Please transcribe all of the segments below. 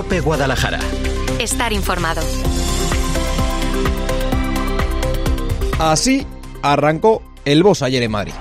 COPE Guadalajara. Estar informado. Así arrancó el Boss ayer en Madrid.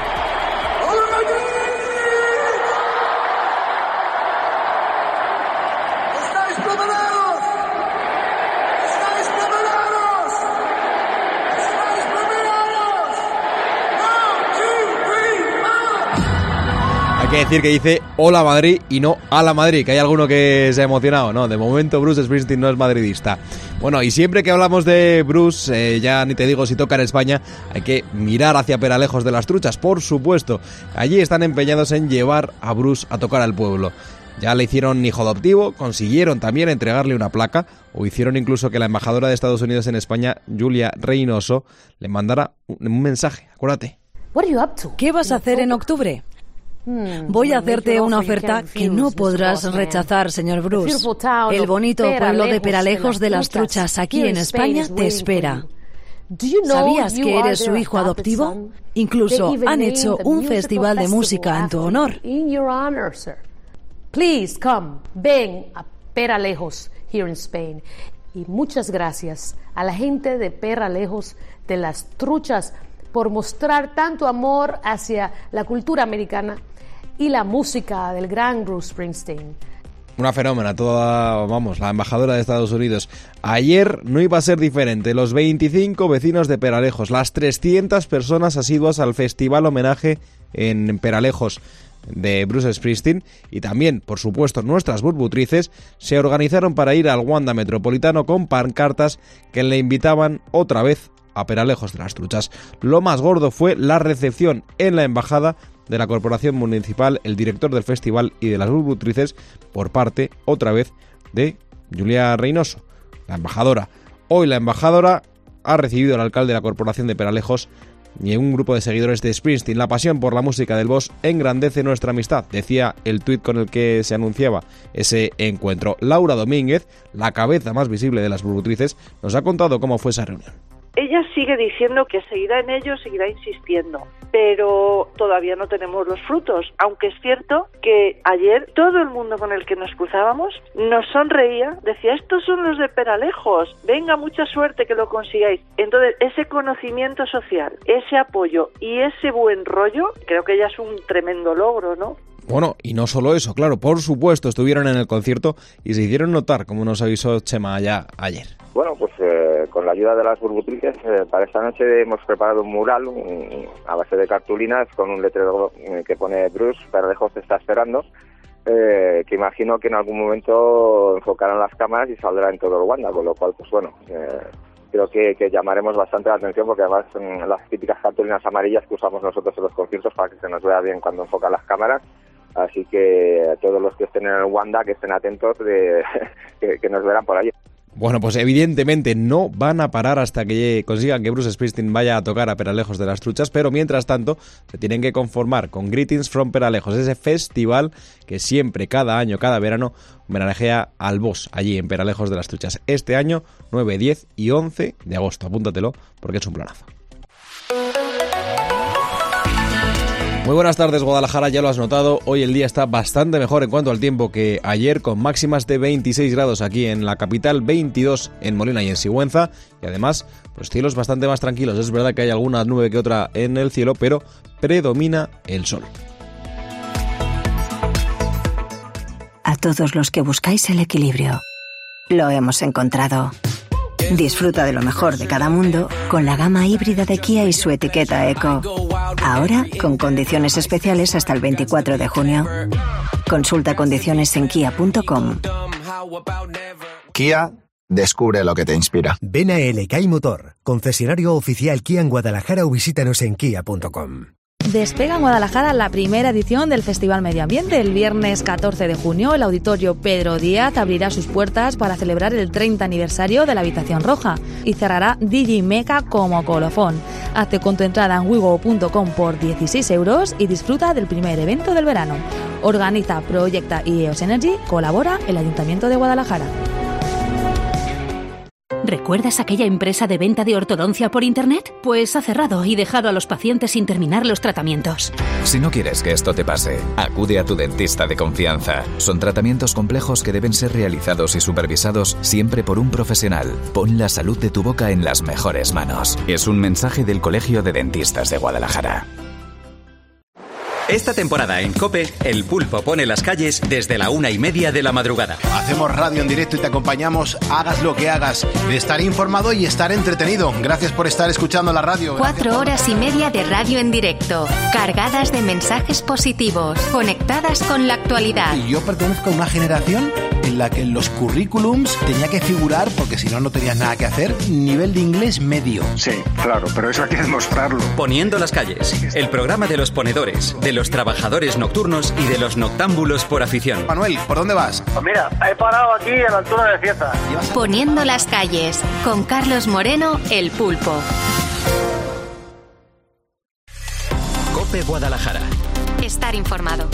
Hay que decir que dice Hola Madrid y no a la Madrid, que hay alguno que se ha emocionado. No, de momento Bruce Springsteen no es madridista. Bueno, y siempre que hablamos de Bruce, ya ni te digo si toca en España, hay que mirar hacia Peralejos de las Truchas, por supuesto. Allí están empeñados en llevar a Bruce a tocar al pueblo. Ya le hicieron hijo adoptivo, consiguieron también entregarle una placa, o hicieron incluso que la embajadora de Estados Unidos en España, Julia Reynoso, le mandara un mensaje. Acuérdate. ¿Qué vas a hacer en octubre? Voy a hacerte una oferta que no podrás rechazar, señor Bruce. El bonito pueblo de Peralejos de las Truchas aquí en España te espera. ¿Sabías que eres su hijo adoptivo? Incluso han hecho un festival de música en tu honor. Please come, ven a Peralejos here in Spain. Y muchas gracias a la gente de Peralejos de las Truchas por mostrar tanto amor hacia la cultura americana y la música del gran Bruce Springsteen. Una fenómena, toda, la embajadora de Estados Unidos. Ayer no iba a ser diferente. Los 25 vecinos de Peralejos, las 300 personas asiduas al festival homenaje en Peralejos de Bruce Springsteen y también, por supuesto, nuestras burbutrices se organizaron para ir al Wanda Metropolitano con pancartas que le invitaban otra vez a Peralejos de las Truchas. Lo más gordo fue la recepción en la embajada de la Corporación Municipal, el director del festival y de las burbutrices por parte, otra vez, de Julia Reynoso, la embajadora. Hoy la embajadora ha recibido al alcalde de la Corporación de Peralejos y un grupo de seguidores de Springsteen. La pasión por la música del Boss engrandece nuestra amistad, decía el tuit con el que se anunciaba ese encuentro. Laura Domínguez, la cabeza más visible de las burbutrices, nos ha contado cómo fue esa reunión. Ella sigue diciendo que seguirá en ello, seguirá insistiendo, pero todavía no tenemos los frutos, aunque es cierto que ayer todo el mundo con el que nos cruzábamos nos sonreía, decía, estos son los de Peralejos, venga, mucha suerte que lo consigáis. Entonces, ese conocimiento social, ese apoyo y ese buen rollo, creo que ya es un tremendo logro, ¿no? Bueno, y no solo eso, claro, por supuesto, estuvieron en el concierto y se hicieron notar, como nos avisó Chema ya ayer. Bueno, pues con la ayuda de las burbutrices, para esta noche hemos preparado un mural a base de cartulinas con un letrero que pone Bruce, Peralejos te está esperando, que imagino que en algún momento enfocarán las cámaras y saldrá en todo el Wanda, con lo cual, pues bueno, creo que llamaremos bastante la atención porque además son las típicas cartulinas amarillas que usamos nosotros en los conciertos para que se nos vea bien cuando enfocan las cámaras. Así que a todos los que estén en el Wanda, que estén atentos que nos verán por allí. Bueno, pues evidentemente no van a parar hasta que consigan que Bruce Springsteen vaya a tocar a Peralejos de las Truchas, pero mientras tanto se tienen que conformar con Greetings from Peralejos, ese festival que siempre, cada año, cada verano, homenajea al Boss allí en Peralejos de las Truchas. Este año, 9, 10 y 11 de agosto. Apúntatelo porque es un planazo. Muy buenas tardes, Guadalajara, ya lo has notado, hoy el día está bastante mejor en cuanto al tiempo que ayer, con máximas de 26 grados aquí en la capital, 22 en Molina y en Sigüenza, y además, pues cielos bastante más tranquilos. Es verdad que hay alguna nube que otra en el cielo, pero predomina el sol. A todos los que buscáis el equilibrio, lo hemos encontrado. Disfruta de lo mejor de cada mundo con la gama híbrida de Kia y su etiqueta Eco. Ahora, con condiciones especiales hasta el 24 de junio. Consulta condiciones en kia.com. Kia, descubre lo que te inspira. Ven a LK Motor, concesionario oficial Kia en Guadalajara, o visítanos en kia.com. Despega en Guadalajara la primera edición del Festival Medio Ambiente. El viernes 14 de junio, el Auditorio Pedro Díaz abrirá sus puertas para celebrar el 30 aniversario de la Habitación Roja y cerrará DJ Meca como colofón. Hazte con tu entrada en wigo.com por 16 euros y disfruta del primer evento del verano. Organiza, proyecta y EOS Energy, colabora el Ayuntamiento de Guadalajara. ¿Recuerdas aquella empresa de venta de ortodoncia por Internet? Pues ha cerrado y dejado a los pacientes sin terminar los tratamientos. Si no quieres que esto te pase, acude a tu dentista de confianza. Son tratamientos complejos que deben ser realizados y supervisados siempre por un profesional. Pon la salud de tu boca en las mejores manos. Es un mensaje del Colegio de Dentistas de Guadalajara. Esta temporada en COPE, El Pulpo pone las calles desde la 1:30 de la madrugada. Hacemos radio en directo y te acompañamos, hagas lo que hagas, de estar informado y estar entretenido. Gracias por estar escuchando la radio. 4 horas y media de radio en directo, cargadas de mensajes positivos, conectadas con la actualidad. Y yo pertenezco a una generación en la que en los currículums tenía que figurar, porque si no, no tenías nada que hacer, nivel de inglés medio. Sí, claro, pero eso hay que demostrarlo. Poniendo las calles, el programa de los ponedores, de los trabajadores nocturnos y de los noctámbulos por afición. Manuel, ¿por dónde vas? Pues mira, he parado aquí a la altura de Cieza. Poniendo las calles, con Carlos Moreno, El Pulpo. COPE Guadalajara. Estar informado.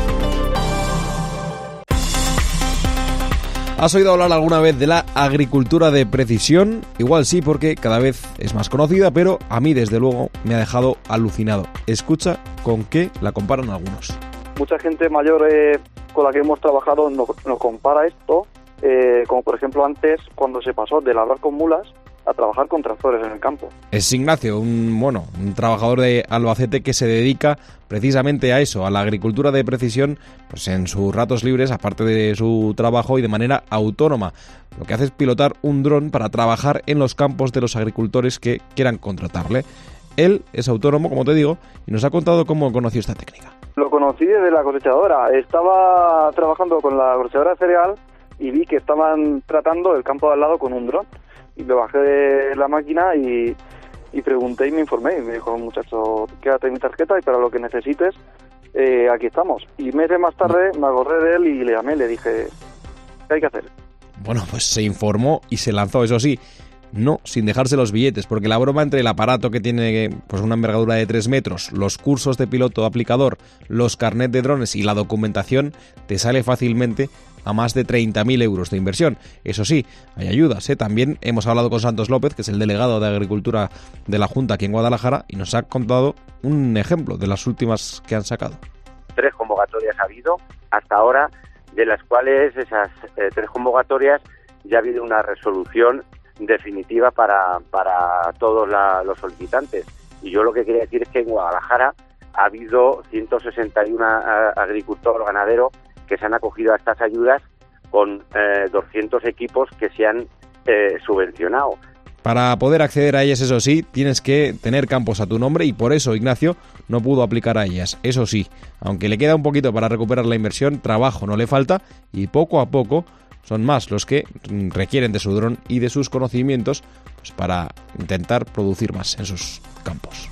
¿Has oído hablar alguna vez de la agricultura de precisión? Igual sí, porque cada vez es más conocida, pero a mí desde luego me ha dejado alucinado. Escucha con qué la comparan algunos. Mucha gente mayor con la que hemos trabajado nos compara esto, como por ejemplo antes cuando se pasó de labrar con mulas a trabajar con tractores en el campo. Es Ignacio, un trabajador de Albacete que se dedica precisamente a eso, a la agricultura de precisión, pues en sus ratos libres, aparte de su trabajo y de manera autónoma. Lo que hace es pilotar un dron para trabajar en los campos de los agricultores que quieran contratarle. Él es autónomo, como te digo, y nos ha contado cómo conoció esta técnica. Lo conocí desde la cosechadora. Estaba trabajando con la cosechadora de cereal y vi que estaban tratando el campo de al lado con un dron. Y me bajé de la máquina y pregunté y me informé. Y me dijo, muchacho, quédate en mi tarjeta y para lo que necesites, aquí estamos. Y meses más tarde me acordé de él y le llamé, le dije, ¿qué hay que hacer? Bueno, pues se informó y se lanzó, eso sí, no sin dejarse los billetes, porque la broma entre el aparato que tiene pues una envergadura de 3 metros, los cursos de piloto aplicador, los carnets de drones y la documentación, te sale fácilmente a más de 30.000 euros de inversión. Eso sí, hay ayudas, ¿eh? También hemos hablado con Santos López, que es el delegado de Agricultura de la Junta aquí en Guadalajara, y nos ha contado un ejemplo de las últimas que han sacado. 3 convocatorias ha habido hasta ahora, de las cuales esas 3 convocatorias ya ha habido una resolución definitiva para todos los solicitantes. Y yo lo que quería decir es que en Guadalajara ha habido 161 agricultores ganaderos que se han acogido a estas ayudas con 200 equipos que se han subvencionado. Para poder acceder a ellas, eso sí, tienes que tener campos a tu nombre y por eso Ignacio no pudo aplicar a ellas. Eso sí, aunque le queda un poquito para recuperar la inversión, trabajo no le falta y poco a poco son más los que requieren de su dron y de sus conocimientos pues, para intentar producir más en sus campos.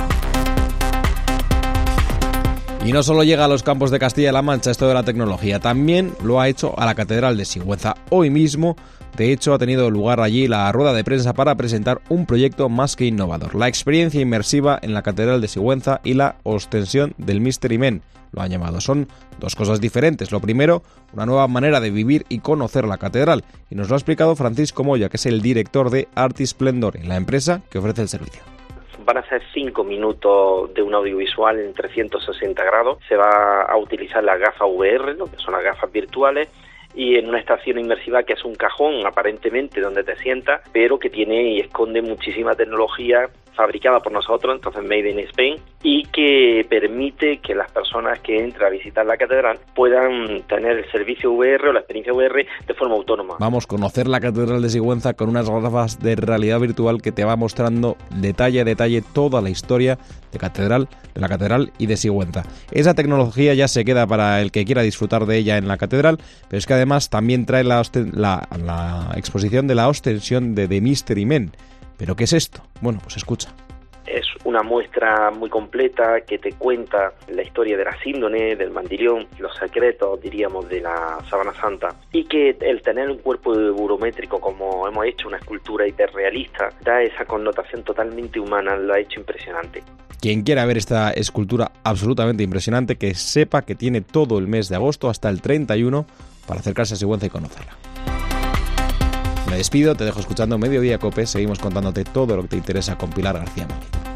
Y no solo llega a los campos de Castilla-La Mancha esto de la tecnología, también lo ha hecho a la Catedral de Sigüenza. Hoy mismo, de hecho, ha tenido lugar allí la rueda de prensa para presentar un proyecto más que innovador. La experiencia inmersiva en la Catedral de Sigüenza y la ostensión del Mystery Men, lo han llamado. Son 2 cosas diferentes. Lo primero, una nueva manera de vivir y conocer la catedral. Y nos lo ha explicado Francisco Moya, que es el director de Artisplendor, en la empresa que ofrece el servicio. Van a ser 5 minutos de un audiovisual en 360 grados. Se va a utilizar las gafas VR, ¿no? Que son las gafas virtuales, y en una estación inmersiva que es un cajón, aparentemente, donde te sientas, pero que tiene y esconde muchísima tecnología fabricada por nosotros, entonces made in Spain, y que permite que las personas que entran a visitar la catedral puedan tener el servicio VR o la experiencia VR de forma autónoma. Vamos a conocer la Catedral de Sigüenza con unas gafas de realidad virtual que te va mostrando detalle a detalle toda la historia de la catedral y de Sigüenza. Esa tecnología ya se queda para el que quiera disfrutar de ella en la catedral, pero es que además también trae la exposición de la ostensión de The Mystery Men. ¿Pero qué es esto? Bueno, pues escucha. Es una muestra muy completa que te cuenta la historia de la síndone, del mandilión, los secretos, diríamos, de la Sábana Santa, y que el tener un cuerpo burométrico, como hemos hecho, una escultura hiperrealista, da esa connotación totalmente humana, lo ha hecho impresionante. Quien quiera ver esta escultura absolutamente impresionante, que sepa que tiene todo el mes de agosto hasta el 31 para acercarse a Sigüenza y conocerla. Me despido, te dejo escuchando Mediodía Cope. Seguimos contándote todo lo que te interesa con Pilar García Muñiz.